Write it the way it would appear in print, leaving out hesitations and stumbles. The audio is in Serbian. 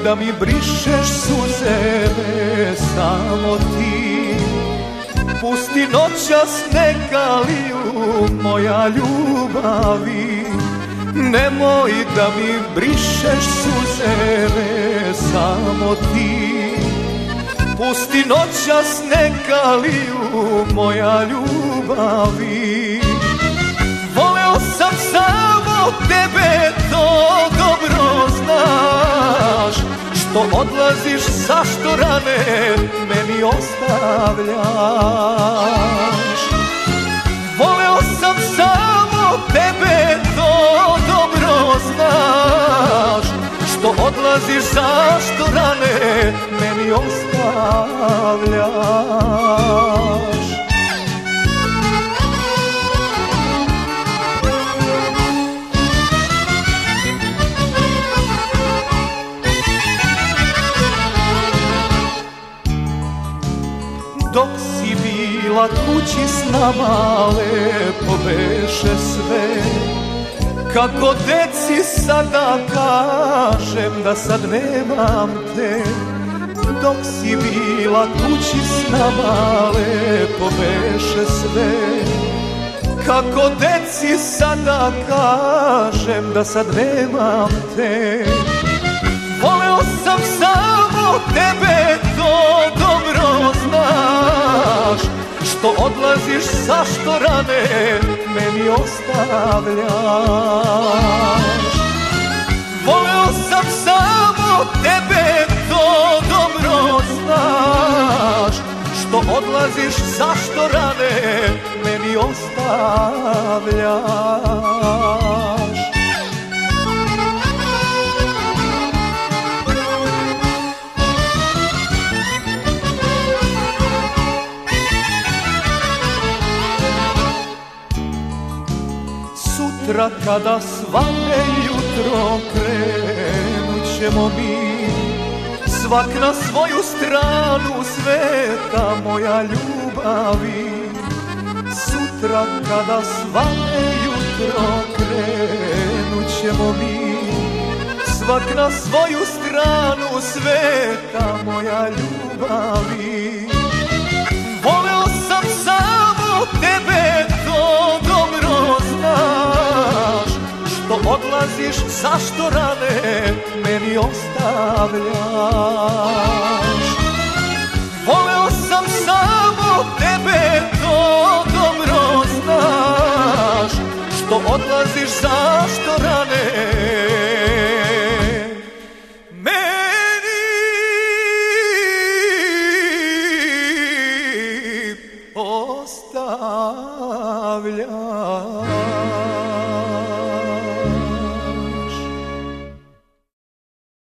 da mi brišeš suze, samo ti. Pusti noćas neka liju moja ljubavi, nemoj da mi brišeš suze, samo ti. Pusti noćas neka liju moja ljubavi. Voleo sam samo tebe, to dobro znaš, što odlaziš, zašto rane meni ostavljaš. Voleo sam samo tebe, to dobro znaš, što odlaziš, zašto rane meni ostavljaš. Dok si bila kući s nama, lepo beše sve. Kako deci sada kažem da sad nemam te. Dok si bila kući s nama, lepo beše sve. Kako deci sada kažem da sad nemam te. Voleo sam samo tebe, to dobro znaš, što odlaziš, zašto rane meni ostavljaš. Voleo sam samo tebe, to dobro znaš, što odlaziš, zašto rane meni ostavljaš. Sutra kada svane jutro krenut ćemo mi, svak na svoju stranu sveta moja ljubavi. Sutra kada svane jutro krenut ćemo mi, svak na svoju stranu sveta moja ljubavi. Voleo sam samo tebe, to dobro znaš, što odlaziš, zašto rane meni ostavljaš. Voleo sam samo tebe, to dobro znaš, što odlaziš, zašto rane